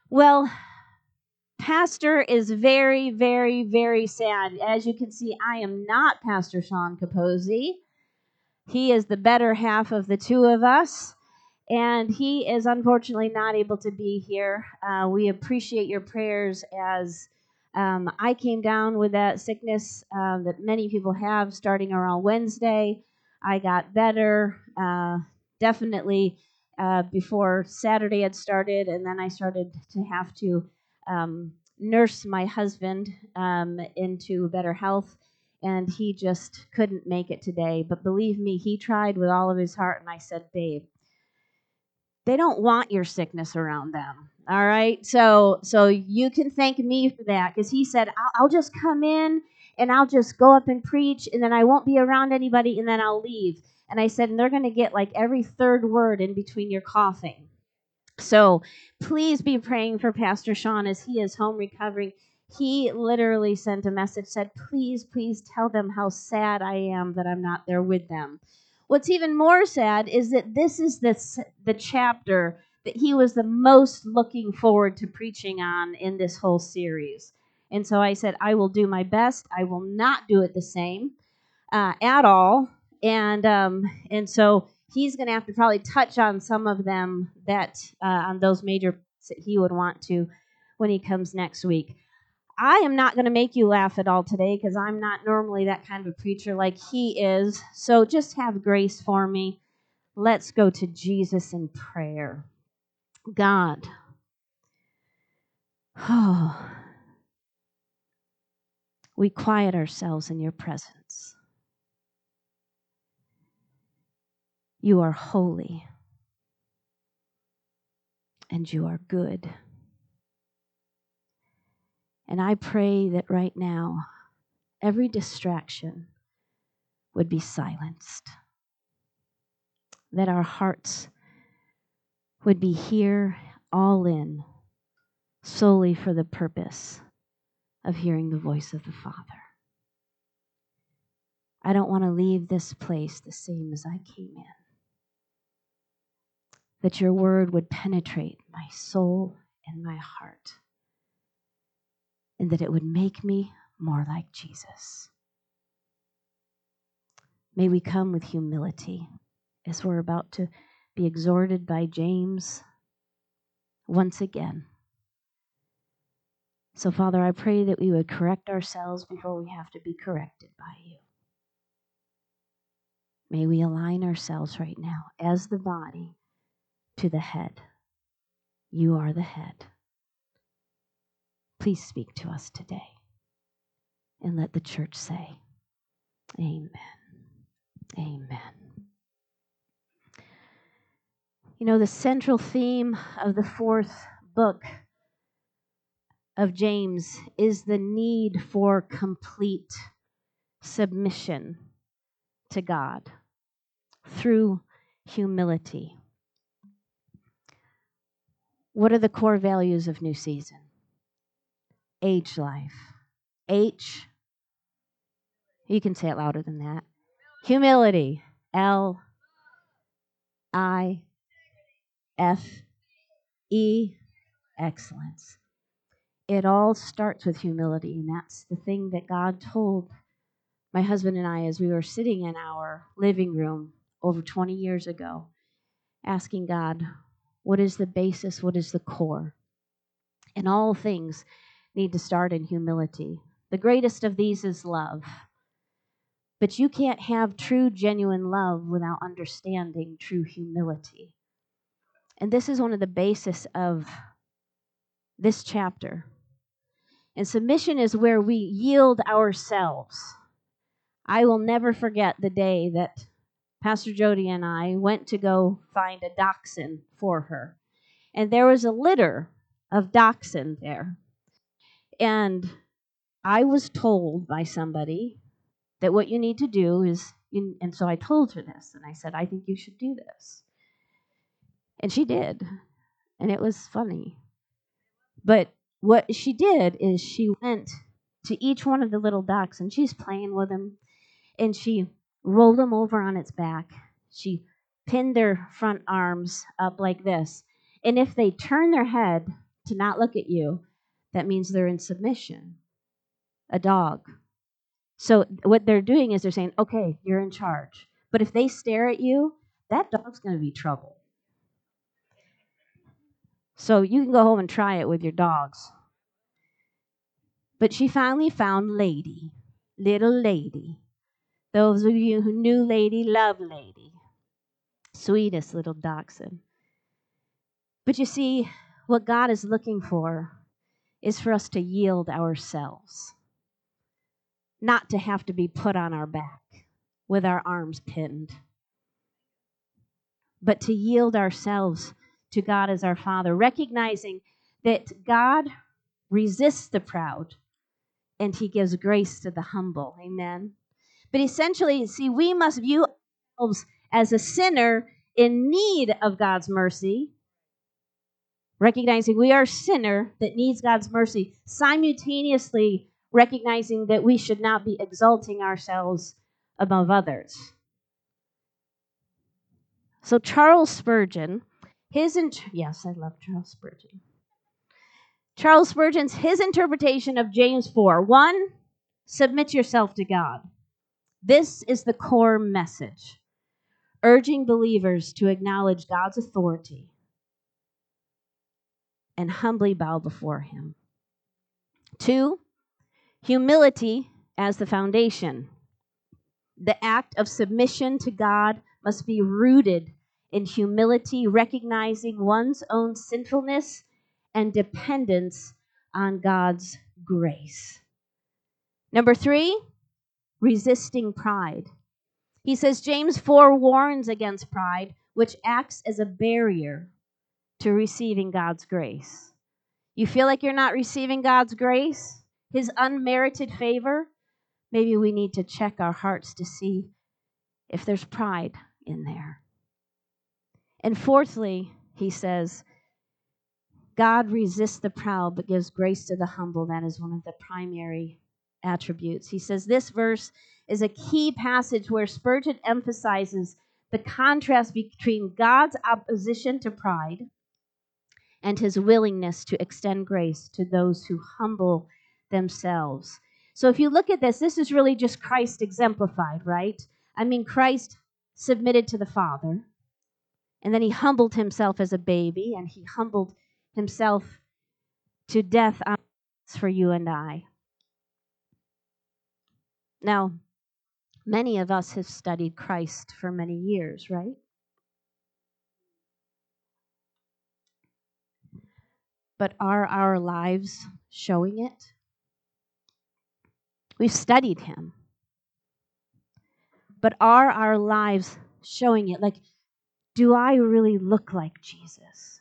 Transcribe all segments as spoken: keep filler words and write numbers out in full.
Well, Pastor is very, very, very sad. As you can see, I am not Pastor Sean Capozzi. He is the better half of the two of us, and he is unfortunately not able to be here. Uh, we appreciate your prayers as um, I came down with that sickness um, that many people have starting around Wednesday. I got better, uh, definitely uh, before Saturday had started, and then I started to have to um, nurse my husband um, into better health, and he just couldn't make it today. But believe me, he tried with all of his heart, and I said, babe, they don't want your sickness around them. All right. So so you can thank me for that, because he said, I'll, I'll just come in and I'll just go up and preach, and then I won't be around anybody, and then I'll leave. And I said, and they're going to get like every third word in between your coughing. So please be praying for Pastor Sean as he is home recovering. He literally sent a message, said, please, please tell them how sad I am that I'm not there with them. What's even more sad is that this is the, the chapter that he was the most looking forward to preaching on in this whole series. And so I said, I will do my best. I will not do it the same uh, at all. And um, and so he's going to have to probably touch on some of them that uh, on those major that he would want to when he comes next week. I am not going to make you laugh at all today, because I'm not normally that kind of a preacher like he is. So just have grace for me. Let's go to Jesus in prayer. God, oh, we quiet ourselves in your presence. You are holy, and you are good. And I pray that right now, every distraction would be silenced, that our hearts would be here all in solely for the purpose of hearing the voice of the Father. I don't want to leave this place the same as I came in. That your word would penetrate my soul and my heart, and that it would make me more like Jesus. May we come with humility as we're about to be exhorted by James once again. So, Father, I pray that we would correct ourselves before we have to be corrected by you. May we align ourselves right now as the body to the head. You are the head. Please speak to us today. And let the church say, amen. Amen. You know, the central theme of the fourth book of James is the need for complete submission to God through humility. What are the core values of New Season? H life. H, you can say it louder than that. Humility. L, I, F, E, excellence. It all starts with humility, and that's the thing that God told my husband and I as we were sitting in our living room over twenty years ago, asking God, what is the basis? What is the core? And all things need to start in humility. The greatest of these is love. But you can't have true, genuine love without understanding true humility. And this is one of the basis of this chapter. And submission is where we yield ourselves. I will never forget the day that Pastor Jody and I went to go find a dachshund for her. And there was a litter of dachshund there. And I was told by somebody that what you need to do is, you, and so I told her this, and I said, I think you should do this. And she did, and it was funny. But what she did is she went to each one of the little ducks, and she's playing with them, and she rolled them over on its back. She pinned their front arms up like this, and if they turn their head to not look at you, that means they're in submission. A dog. So what they're doing is they're saying, okay, you're in charge. But if they stare at you, that dog's going to be trouble. So you can go home and try it with your dogs. But she finally found Lady, little Lady. Those of you who knew Lady love Lady. Sweetest little dachshund. But you see, what God is looking for is for us to yield ourselves. Not to have to be put on our back with our arms pinned. But to yield ourselves to God as our Father, recognizing that God resists the proud and he gives grace to the humble. Amen. But essentially, see, we must view ourselves as a sinner in need of God's mercy, recognizing we are a sinner that needs God's mercy, simultaneously recognizing that we should not be exalting ourselves above others. So Charles Spurgeon, his int- yes, I love Charles Spurgeon. Charles Spurgeon's his interpretation of James four. One, submit yourself to God. This is the core message, urging believers to acknowledge God's authority and humbly bow before him. Two, humility as the foundation. The act of submission to God must be rooted in humility, recognizing one's own sinfulness and dependence on God's grace. Number three, resisting pride. He says James four warns against pride, which acts as a barrier to receiving God's grace. You feel like you're not receiving God's grace, his unmerited favor? Maybe we need to check our hearts to see if there's pride in there. And fourthly, he says, God resists the proud but gives grace to the humble. That is one of the primary attributes. He says this verse is a key passage where Spurgeon emphasizes the contrast between God's opposition to pride and his willingness to extend grace to those who humble themselves. So if you look at this, this is really just Christ exemplified, right? I mean, Christ submitted to the Father, and then he humbled himself as a baby, and he humbled himself to death on the cross for you and I. Now, many of us have studied Christ for many years, right? But are our lives showing it? We've studied him. But are our lives showing it? Like, do I really look like Jesus?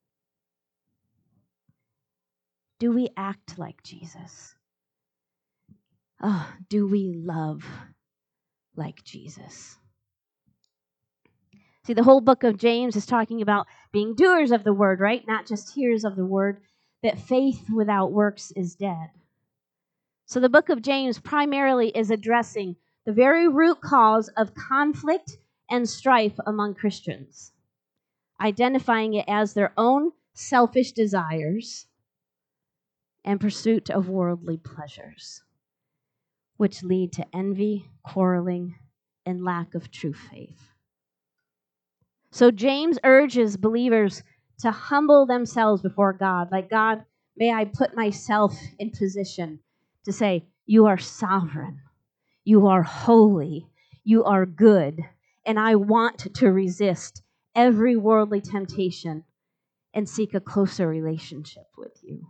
Do we act like Jesus? Oh, do we love like Jesus? See, the whole book of James is talking about being doers of the word, right? Not just hearers of the word, that faith without works is dead. So the book of James primarily is addressing the very root cause of conflict and strife among Christians, identifying it as their own selfish desires and pursuit of worldly pleasures, which lead to envy, quarreling, and lack of true faith. So James urges believers to humble themselves before God. Like, God, may I put myself in position to say, you are sovereign, you are holy, you are good, and I want to resist every worldly temptation and seek a closer relationship with you.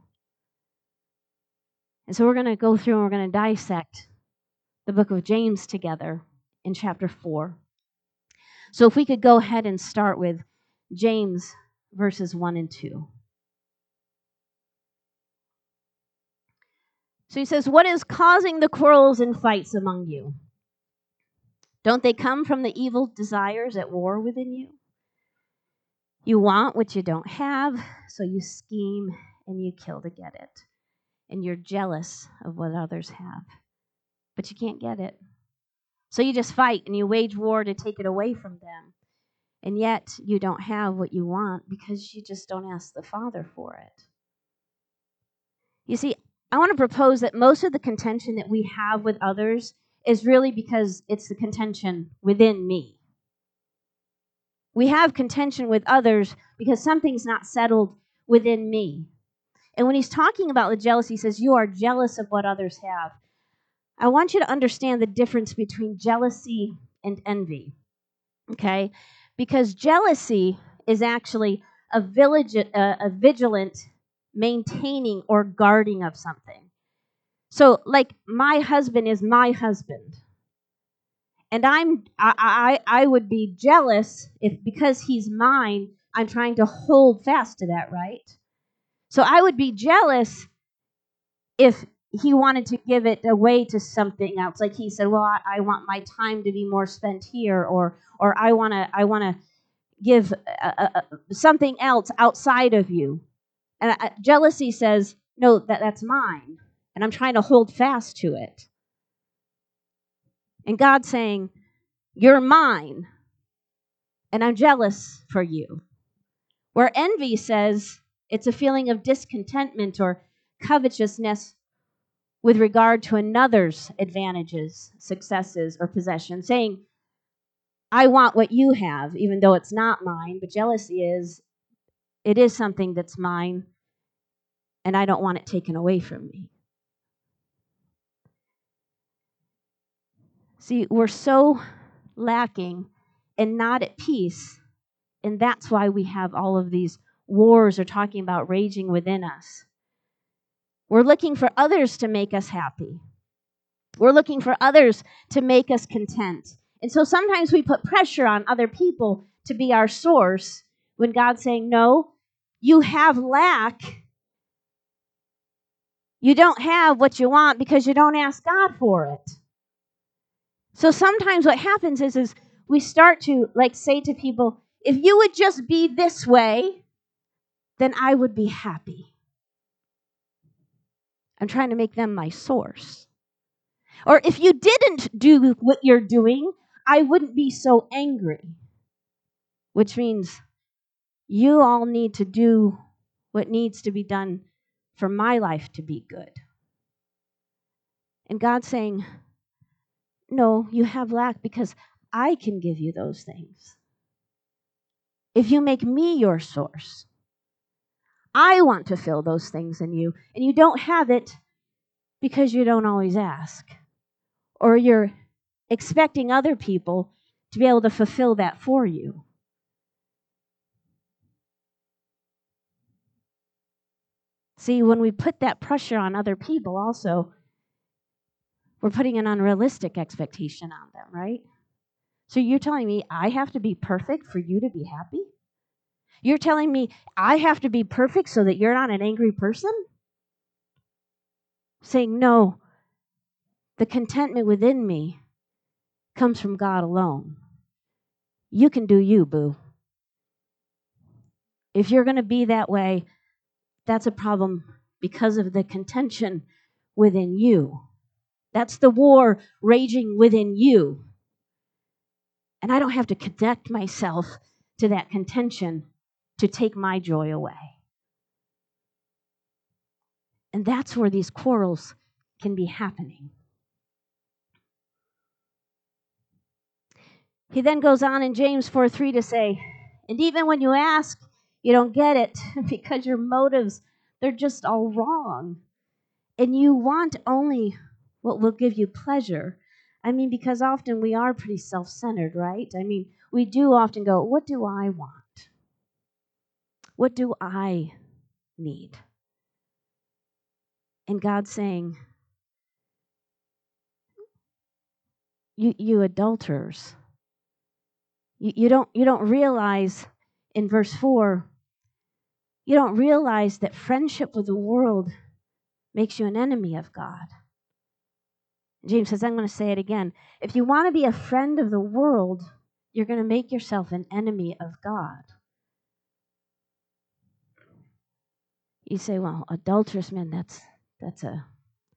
And so we're going to go through and we're going to dissect the book of James together in chapter four. So if we could go ahead and start with James verses one and two. So he says, what is causing the quarrels and fights among you? Don't they come from the evil desires at war within you? You want what you don't have, so you scheme and you kill to get it. And you're jealous of what others have, but you can't get it. So you just fight and you wage war to take it away from them. And yet you don't have what you want because you just don't ask the Father for it. You see, I want to propose that most of the contention that we have with others is really because it's the contention within me. We have contention with others because something's not settled within me. And when he's talking about the jealousy, he says, you are jealous of what others have. I want you to understand the difference between jealousy and envy, okay? Because jealousy is actually a, village, a, a vigilant maintaining or guarding of something. So, like, my husband is my husband. And I'm I, I I would be jealous if because he's mine, I'm trying to hold fast to that, right? So I would be jealous if he wanted to give it away to something else. Like he said, well, I, I want my time to be more spent here, or or I want to I want to give a, a, a, something else outside of you. And I, jealousy says, no, that that's mine, and I'm trying to hold fast to it. And God's saying, you're mine, and I'm jealous for you. Where envy says it's a feeling of discontentment or covetousness with regard to another's advantages, successes, or possessions, saying, I want what you have, even though it's not mine. But jealousy is, it is something that's mine, and I don't want it taken away from me. See, we're so lacking and not at peace, and that's why we have all of these wars are talking about raging within us. We're looking for others to make us happy. We're looking for others to make us content. And so sometimes we put pressure on other people to be our source when God's saying, no, you have lack. You don't have what you want because you don't ask God for it. So sometimes what happens is, is we start to like say to people, if you would just be this way, then I would be happy. I'm trying to make them my source. Or if you didn't do what you're doing, I wouldn't be so angry. Which means you all need to do what needs to be done for my life to be good. And God's saying, no, you have lack because I can give you those things. If you make me your source, I want to fill those things in you. And you don't have it because you don't always ask. Or you're expecting other people to be able to fulfill that for you. See, when we put that pressure on other people also, we're putting an unrealistic expectation on them, right? So you're telling me I have to be perfect for you to be happy? You're telling me I have to be perfect so that you're not an angry person? Saying, no, the contentment within me comes from God alone. You can do you, boo. If you're going to be that way, that's a problem because of the contention within you. That's the war raging within you. And I don't have to connect myself to that contention to take my joy away. And that's where these quarrels can be happening. He then goes on in James four three to say, and even when you ask, you don't get it because your motives, they're just all wrong. And you want only what will give you pleasure. I mean, because often we are pretty self-centered, right? I mean, we do often go, what do I want? What do I need? And God's saying, you, you adulterers, you, you don't you don't realize in verse four, you don't realize that friendship with the world makes you an enemy of God. James says, I'm going to say it again. If you want to be a friend of the world, you're going to make yourself an enemy of God. You say, well, adulterous men, that's that's a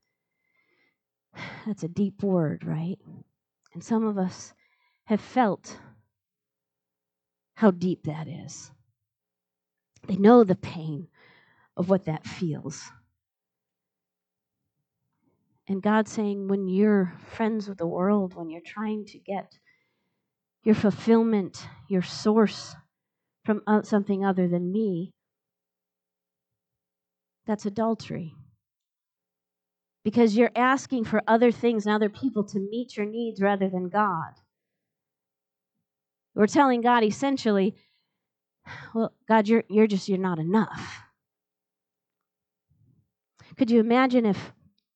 that's a deep word, right? And some of us have felt how deep that is. They know the pain of what that feels. And God's saying, when you're friends with the world, when you're trying to get your fulfillment, your source from something other than me, that's adultery. Because you're asking for other things and other people to meet your needs rather than God. We're telling God essentially, well, God, you're you're just you're not enough. Could you imagine if,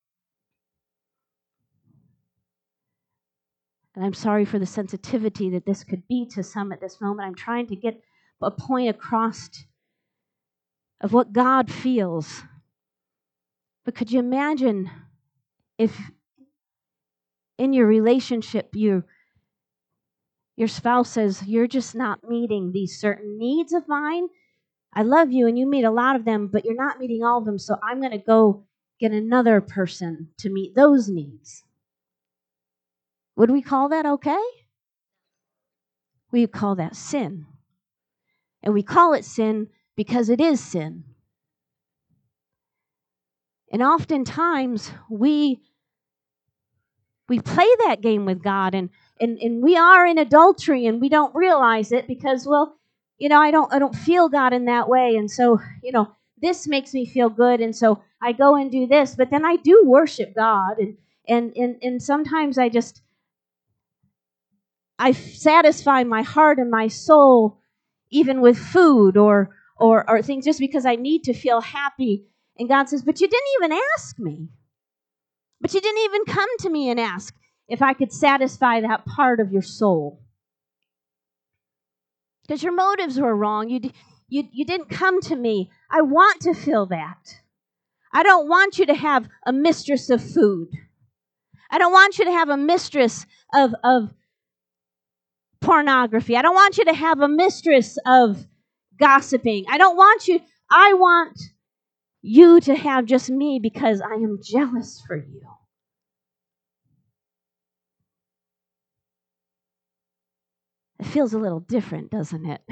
and I'm sorry for the sensitivity that this could be to some at this moment, I'm trying to get a point across of what God feels. But could you imagine if in your relationship you your spouse says, you're just not meeting these certain needs of mine. I love you and you meet a lot of them, but you're not meeting all of them, so I'm going to go get another person to meet those needs. Would we call that okay? We call that sin. And we call it sin because it is sin. And oftentimes we we play that game with God, and, and, and we are in adultery and we don't realize it because, well, you know, I don't I don't feel God in that way. And so, you know, this makes me feel good. And so I go and do this, but then I do worship God. And and and, and sometimes I just I satisfy my heart and my soul even with food or or or things just because I need to feel happy. And God says, but you didn't even ask me. But you didn't even come to me and ask if I could satisfy that part of your soul. Because your motives were wrong. You, you, you didn't come to me. I want to feel that. I don't want you to have a mistress of food. I don't want you to have a mistress of, of pornography. I don't want you to have a mistress of gossiping. I don't want you, I want you to have just me because I am jealous for you. It feels a little different, doesn't it?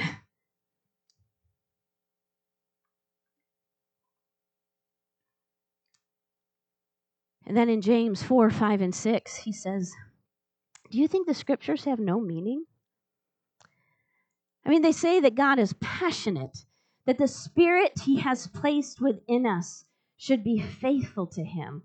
And then in James four, five, and six, he says, do you think the scriptures have no meaning? I mean, they say that God is passionate, that the spirit he has placed within us should be faithful to him.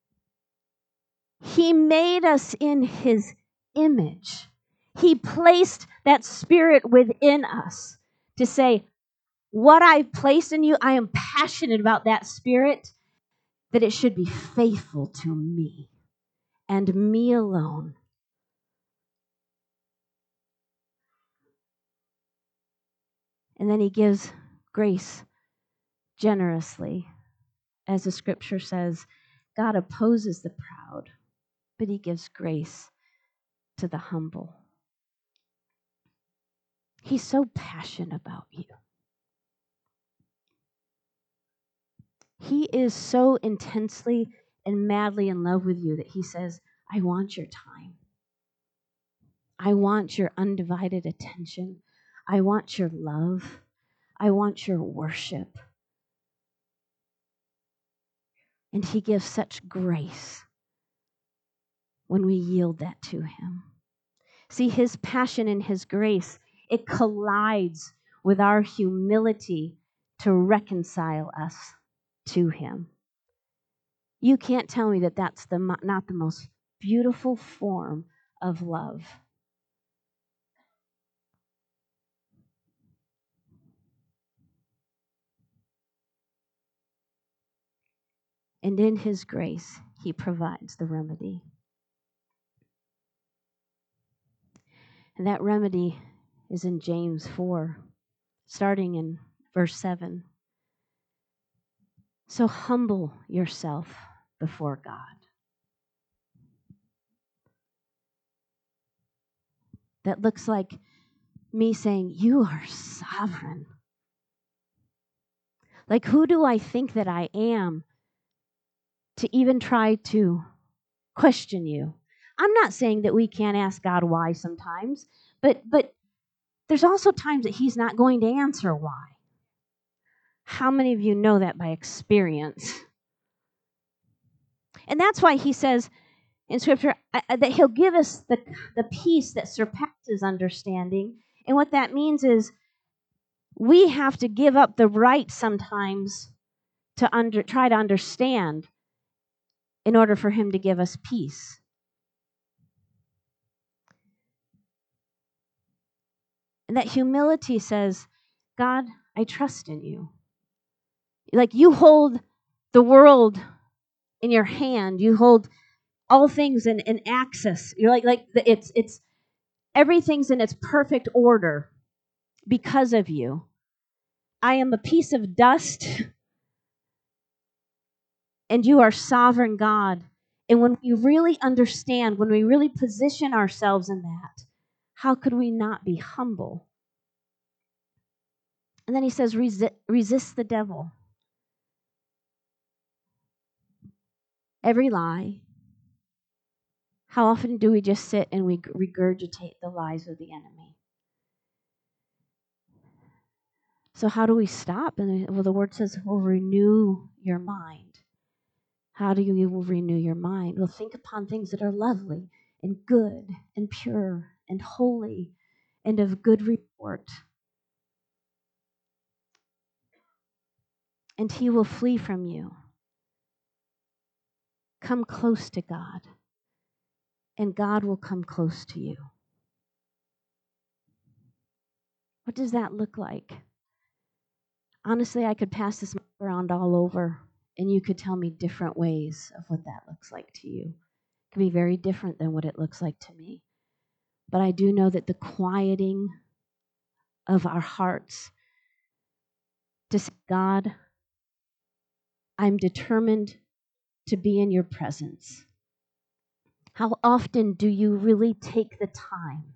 He made us in his image. He placed that spirit within us to say, what I've placed in you, I am passionate about that spirit, that it should be faithful to me and me alone. And then he gives grace generously. As the scripture says, God opposes the proud, but he gives grace to the humble. He's so passionate about you. He is so intensely and madly in love with you that he says, I want your time. I want your undivided attention. I want your love. I want your worship. And he gives such grace when we yield that to him. See, his passion and his grace, it collides with our humility to reconcile us to him. You can't tell me that that's the, not the most beautiful form of love. And in his grace, he provides the remedy. And that remedy is in James four, starting in verse seven. So humble yourself before God. That looks like me saying, you are sovereign. Like, who do I think that I am to even try to question you? I'm not saying that we can't ask God why sometimes, but but there's also times that he's not going to answer why. How many of you know that by experience? And that's why he says in Scripture uh, that he'll give us the, the peace that surpasses understanding. And what that means is we have to give up the right sometimes to under, try to understand in order for him to give us peace. And that humility says, God, I trust in you. Like you hold the world in your hand. You hold all things in, in access. You're like, like it's, it's, everything's in its perfect order because of you. I am a piece of dust and you are sovereign God. And when we really understand, when we really position ourselves in that, how could we not be humble? And then he says, resist, resist the devil. Every lie. How often do we just sit and we regurgitate the lies of the enemy? So how do we stop? And well, the word says, well, renew your mind. How do you renew your mind? Well, think upon things that are lovely and good and pure and holy and of good report. And he will flee from you. Come close to God, and God will come close to you. What does that look like? Honestly, I could pass this around all over, and you could tell me different ways of what that looks like to you. It can be very different than what it looks like to me. But I do know that the quieting of our hearts to say, God, I'm determined to be in your presence. How often do you really take the time,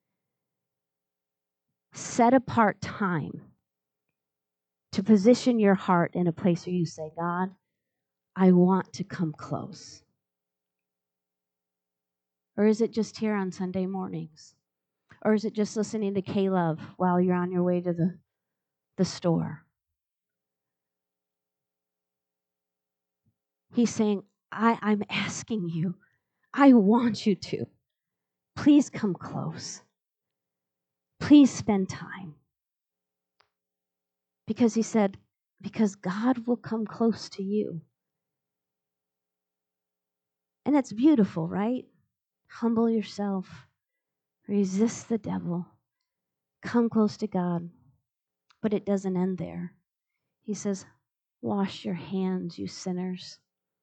set apart time, to position your heart in a place where you say, God, I want to come close? Or is it just here on Sunday mornings? Or is it just listening to K-Love while you're on your way to the, the store? He's saying, I, I'm asking you, I want you to. Please come close. Please spend time. Because he said, because God will come close to you. And that's beautiful, right? Humble yourself. Resist the devil. Come close to God. But it doesn't end there. He says, wash your hands, you sinners.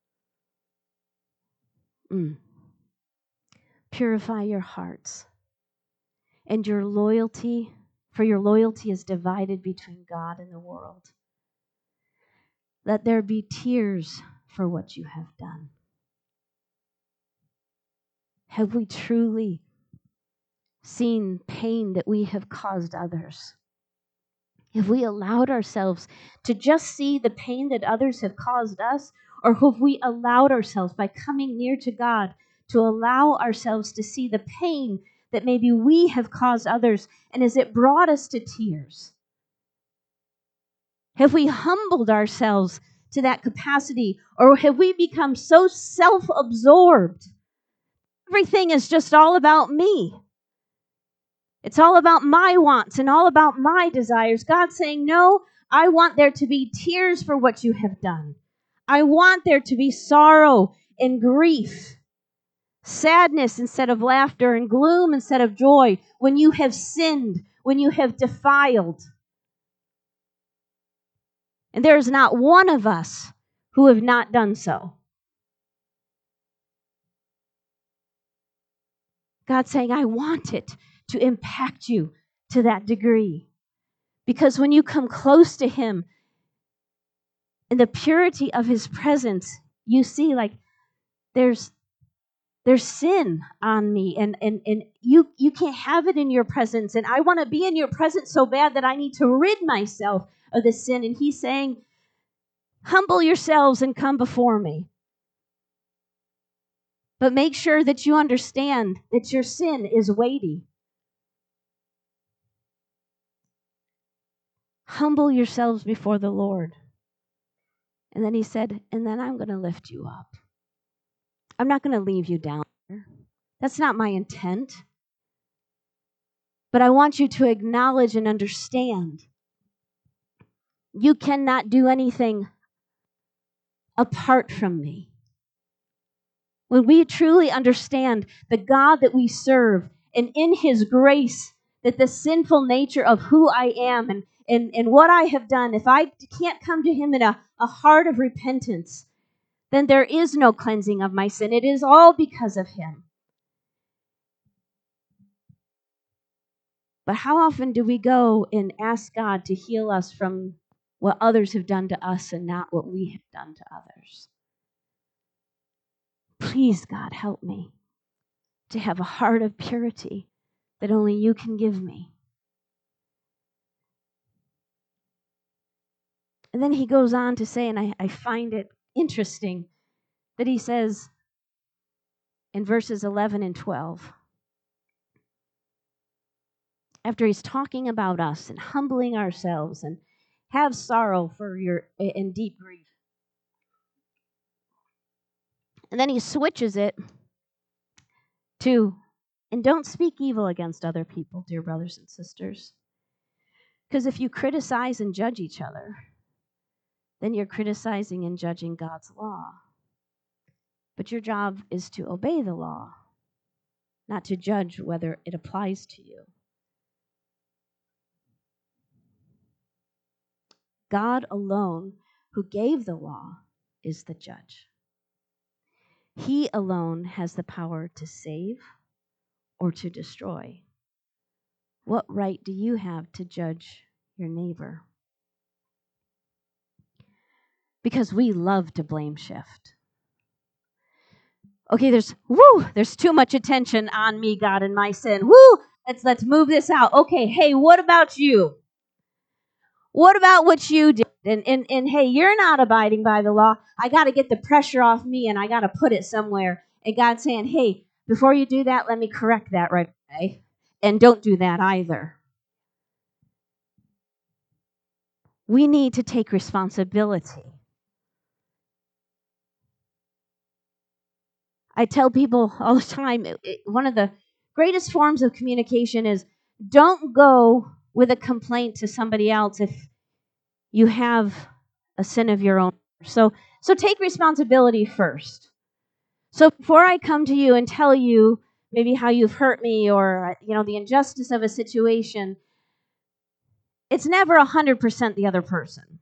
Mm. Purify your hearts. And your loyalty, for your loyalty is divided between God and the world. Let there be tears for what you have done. Have we truly seen pain that we have caused others? Have we allowed ourselves to just see the pain that others have caused us? Or have we allowed ourselves, by coming near to God, to allow ourselves to see the pain that maybe we have caused others? And has it brought us to tears? Have we humbled ourselves to that capacity? Or have we become so self-absorbed? Everything is just all about me. It's all about my wants and all about my desires. God's saying, no, I want there to be tears for what you have done. I want there to be sorrow and grief, sadness instead of laughter, and gloom instead of joy when you have sinned, when you have defiled. And there is not one of us who have not done so. God's saying, I want it to impact you to that degree. Because when you come close to him, in the purity of his presence, you see like there's there's sin on me, and, and, and you, you can't have it in your presence. And I want to be in your presence so bad that I need to rid myself of the sin. And he's saying, humble yourselves and come before me. But make sure that you understand that your sin is weighty. Humble yourselves before the Lord. And then he said, and then I'm going to lift you up. I'm not going to leave you down here. That's not my intent. But I want you to acknowledge and understand you cannot do anything apart from me. When we truly understand the God that we serve, and in his grace, that the sinful nature of who I am and, and, and what I have done, if I can't come to him in a, a heart of repentance, then there is no cleansing of my sin. It is all because of him. But how often do we go and ask God to heal us from what others have done to us and not what we have done to others? Please, God, help me to have a heart of purity that only you can give me. And then he goes on to say, and I, I find it interesting, that he says in verses eleven and twelve, after he's talking about us and humbling ourselves and have sorrow for your and deep grief. And then he switches it to, and don't speak evil against other people, dear brothers and sisters. Because if you criticize and judge each other, then you're criticizing and judging God's law. But your job is to obey the law, not to judge whether it applies to you. God alone, who gave the law, is the judge. He alone has the power to save or to destroy. What right do you have to judge your neighbor? Because we love to blame shift. Okay, there's woo, there's too much attention on me, God, and my sin. Woo, let's let's move this out. Okay, hey, what about you? What about what you did? And and and hey, you're not abiding by the law. I got to get the pressure off me, and I got to put it somewhere. And God's saying, hey, before you do that, let me correct that right away, and don't do that either. We need to take responsibility. I tell people all the time, it, it, one of the greatest forms of communication is don't go with a complaint to somebody else if you have a sin of your own. So, so take responsibility first. So before I come to you and tell you maybe how you've hurt me or, you know, the injustice of a situation, it's never one hundred percent the other person.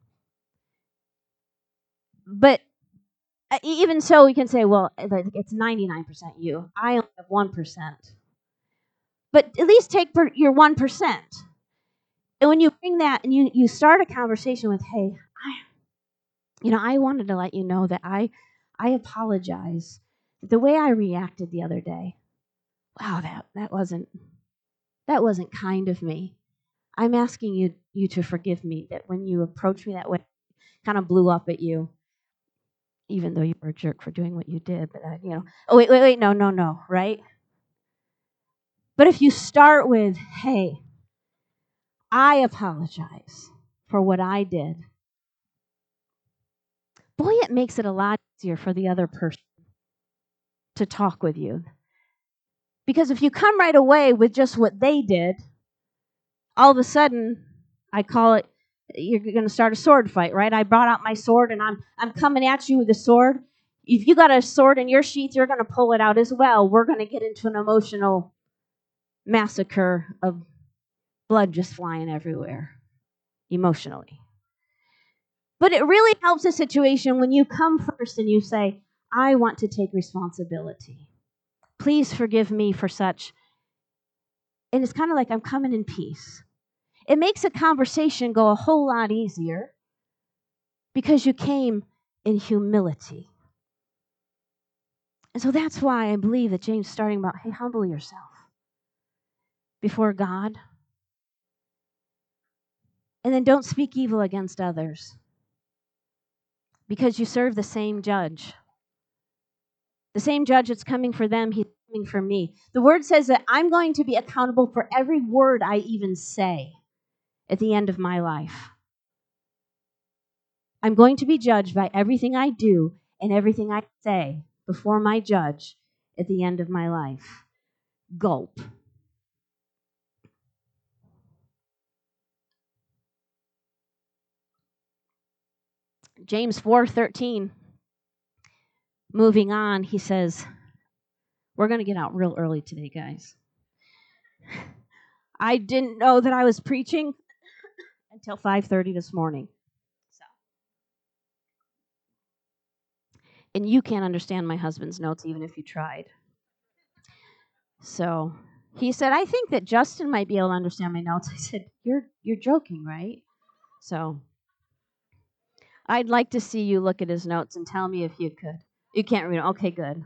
But even so, we can say, well, it's ninety-nine percent you. I only have one percent. But at least take your one percent. And when you bring that and you, you start a conversation with, hey, I, you know, I wanted to let you know that I, I apologize. The way I reacted the other day, wow, that, that wasn't that wasn't kind of me. I'm asking you you to forgive me that when you approached me that way, kind of blew up at you. Even though you were a jerk for doing what you did, but I, you know, oh wait, wait, wait, no, no, no, right? But if you start with, hey, I apologize for what I did, boy, it makes it a lot easier for the other person to talk with you. Because if you come right away with just what they did, all of a sudden, I call it, you're going to start a sword fight, right? I brought out my sword and I'm I'm coming at you with a sword. If you got a sword in your sheath, you're going to pull it out as well. We're going to get into an emotional massacre of blood just flying everywhere, emotionally. But it really helps a situation when you come first and you say, I want to take responsibility. Please forgive me for such. And it's kind of like I'm coming in peace. It makes a conversation go a whole lot easier because you came in humility. And so that's why I believe that James is starting about, hey, humble yourself before God. And then don't speak evil against others because you serve the same judge. The same judge that's coming for them, he's coming for me. The word says that I'm going to be accountable for every word I even say at the end of my life. I'm going to be judged by everything I do and everything I say before my judge at the end of my life. Gulp. James four thirteen. Moving on, he says, we're going to get out real early today, guys. I didn't know that I was preaching until five thirty this morning. So. And you can't understand my husband's notes even if you tried. So he said, I think that Justin might be able to understand my notes. I said, you're you're joking, right? So I'd like to see you look at his notes and tell me if you could. You can't read them. Okay, good.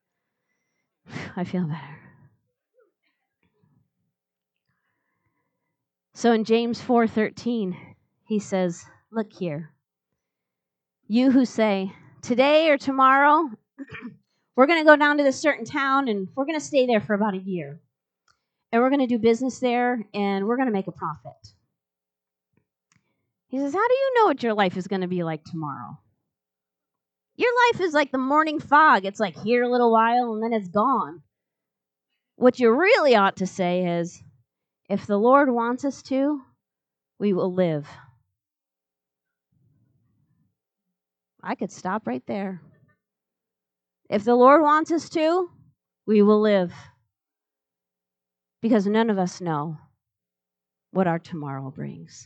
I feel better. So in James four thirteen, he says, look here. You who say, today or tomorrow, we're going to go down to this certain town and we're going to stay there for about a year. And we're going to do business there and we're going to make a profit. He says, how do you know what your life is going to be like tomorrow? Your life is like the morning fog. It's like here a little while and then it's gone. What you really ought to say is, if the Lord wants us to, we will live. I could stop right there. If the Lord wants us to, we will live. Because none of us know what our tomorrow brings.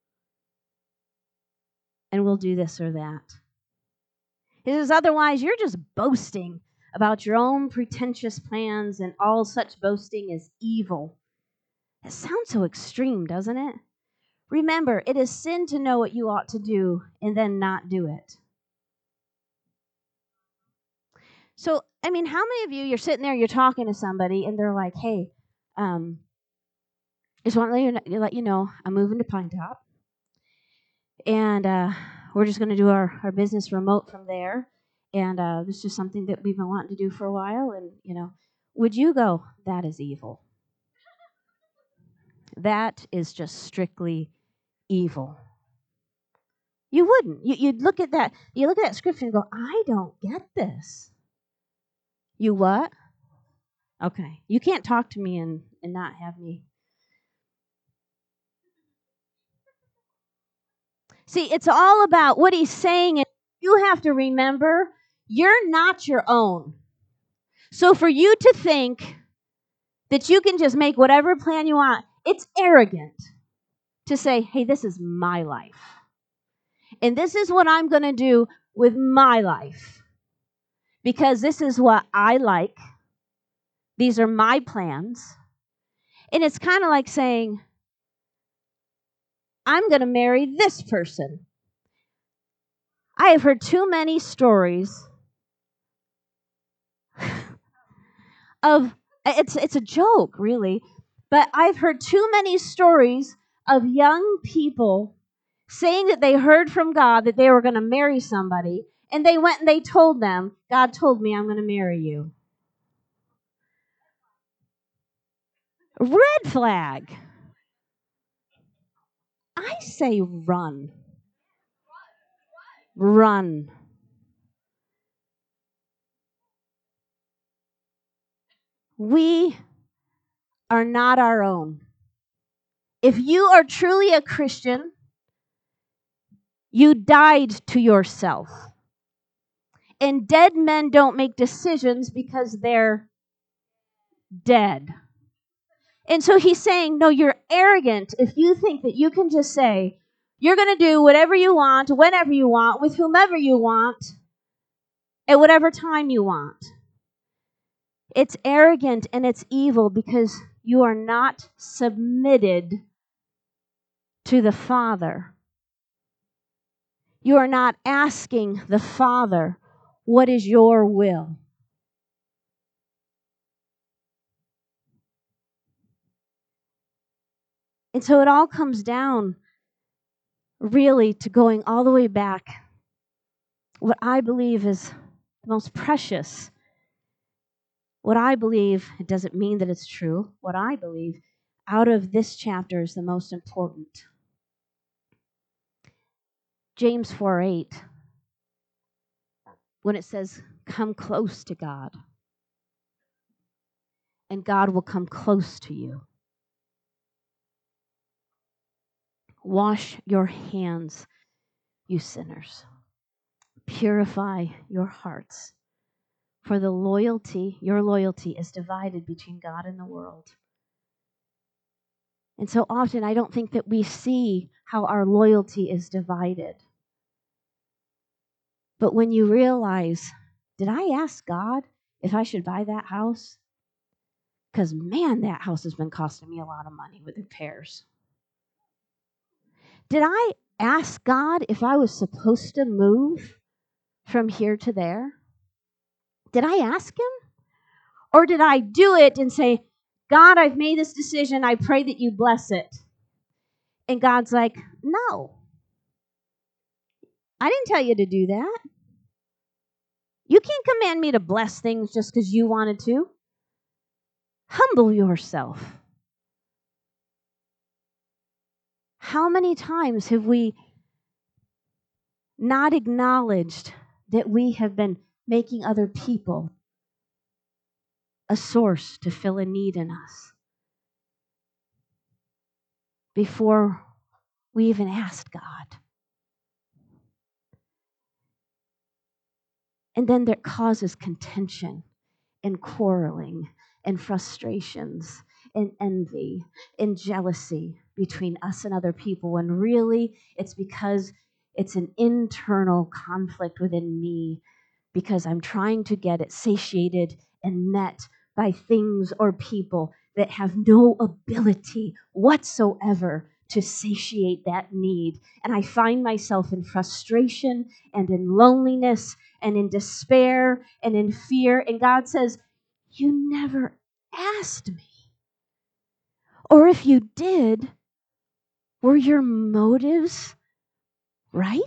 And we'll do this or that. He says, otherwise, you're just boasting about your own pretentious plans, and all such boasting is evil. It sounds so extreme, doesn't it? Remember, it is sin to know what you ought to do and then not do it. So, I mean, how many of you, you're sitting there, you're talking to somebody, and they're like, hey, um, just want to let you, let you know, I'm moving to Pine Top, and uh, we're just going to do our, our business remote from there, and uh, this is just something that we've been wanting to do for a while, and, you know, would you go, that is evil. That is just strictly evil. You wouldn't. You, you'd look at that, you look at that scripture and go, I don't get this. You what? Okay. You can't talk to me and, and not have me. See, it's all about what he's saying. And you have to remember, you're not your own. So for you to think that you can just make whatever plan you want, it's arrogant to say, hey, this is my life. And this is what I'm going to do with my life. Because this is what I like. These are my plans. And it's kind of like saying, I'm going to marry this person. I have heard too many stories of, it's it's a joke, really, but I've heard too many stories of young people saying that they heard from God that they were going to marry somebody, and they went and they told them, God told me I'm going to marry you. Red flag. I say run. Run. We are not our own. If you are truly a Christian, you died to yourself. And dead men don't make decisions because they're dead. And so he's saying, no, you're arrogant if you think that you can just say, you're going to do whatever you want, whenever you want, with whomever you want, at whatever time you want. It's arrogant and it's evil because you are not submitted to the Father. You are not asking the Father, what is your will? And so it all comes down really to going all the way back. What I believe is the most precious. What I believe, it doesn't mean that it's true. What I believe out of this chapter is the most important. James four eight. when it says, come close to God, and God will come close to you. Wash your hands, you sinners. Purify your hearts. For the loyalty, your loyalty is divided between God and the world. And so often I don't think that we see how our loyalty is divided. But when you realize, did I ask God if I should buy that house? Because man, that house has been costing me a lot of money with repairs. Did I ask God if I was supposed to move from here to there? Did I ask him? Or did I do it and say, God, I've made this decision. I pray that you bless it. And God's like, no. I didn't tell you to do that. You can't command me to bless things just because you wanted to. Humble yourself. How many times have we not acknowledged that we have been making other people a source to fill a need in us before we even asked God? And then that causes contention and quarreling and frustrations and envy and jealousy between us and other people, when really it's because it's an internal conflict within me because I'm trying to get it satiated and met by things or people that have no ability whatsoever to satiate that need. And I find myself in frustration and in loneliness and in despair and in fear. And God says, you never asked me. Or if you did, were your motives right?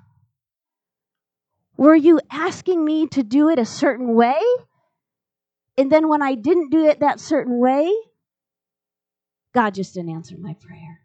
Were you asking me to do it a certain way? And then when I didn't do it that certain way, God just didn't answer my prayer.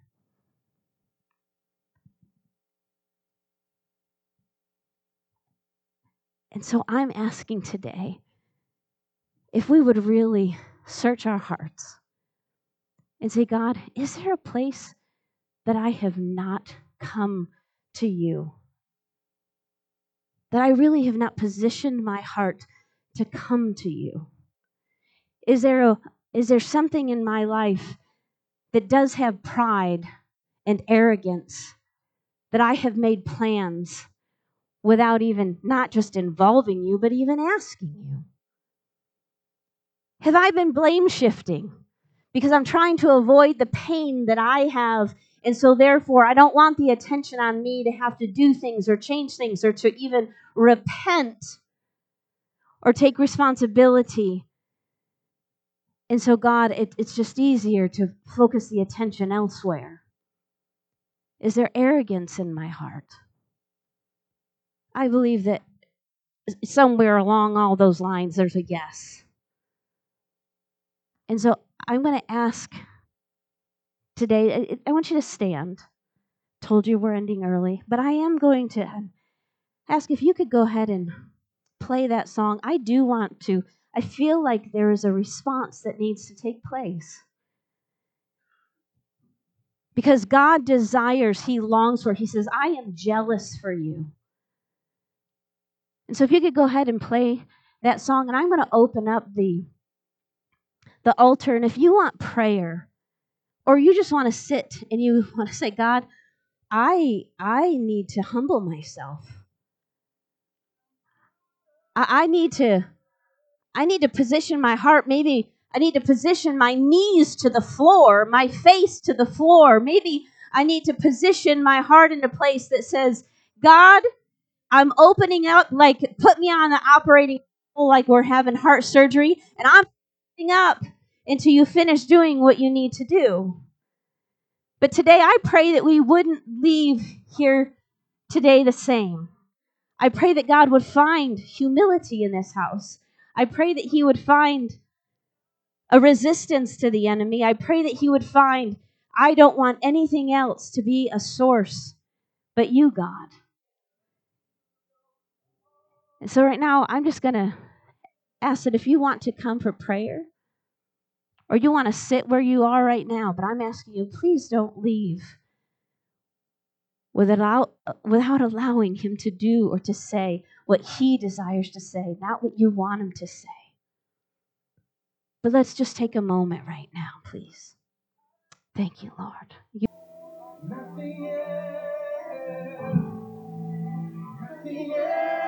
And so I'm asking today, if we would really search our hearts and say, God, is there a place that I have not come to you? That I really have not positioned my heart to come to you? Is there a is there something in my life that does have pride and arrogance, that I have made plans without even not just involving you, but even asking you? Have I been blame shifting because I'm trying to avoid the pain that I have, and so therefore I don't want the attention on me to have to do things or change things or to even repent or take responsibility? And so, God, it, it's just easier to focus the attention elsewhere. Is there arrogance in my heart? I believe that somewhere along all those lines, there's a yes. And so I'm going to ask today, I want you to stand. Told you we're ending early, but I am going to ask if you could go ahead and play that song. I do want to, I feel like there is a response that needs to take place. Because God desires, He longs for, He says, I am jealous for you. And so if you could go ahead and play that song, and I'm going to open up the, the altar. And if you want prayer, or you just want to sit and you want to say, God, I I need to humble myself. I, I need to I need to position my heart. Maybe I need to position my knees to the floor, my face to the floor. Maybe I need to position my heart in a place that says, God, I'm opening up, like put me on the operating table like we're having heart surgery, and I'm opening up until you finish doing what you need to do. But today I pray that we wouldn't leave here today the same. I pray that God would find humility in this house. I pray that He would find a resistance to the enemy. I pray that He would find, I don't want anything else to be a source but you, God. And so right now, I'm just going to ask that if you want to come for prayer or you want to sit where you are right now, but I'm asking you, please don't leave without, without allowing him to do or to say what he desires to say, not what you want him to say. But let's just take a moment right now, please. Thank you, Lord. You- Nothing else, nothing else.